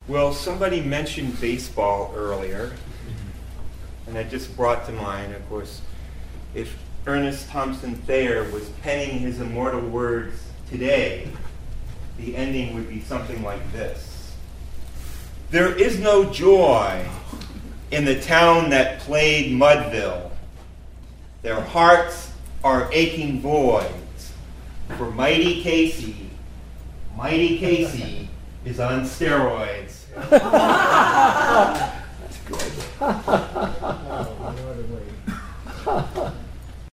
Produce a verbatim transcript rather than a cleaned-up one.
Well, somebody mentioned baseball earlier, and that just brought to mind, of course, if Ernest Thompson Thayer was penning his immortal words today, the ending would be something like this. There is no joy in the town that played Mudville. Their hearts are aching voids. For Mighty Casey, Mighty Casey is on steroids. That's good.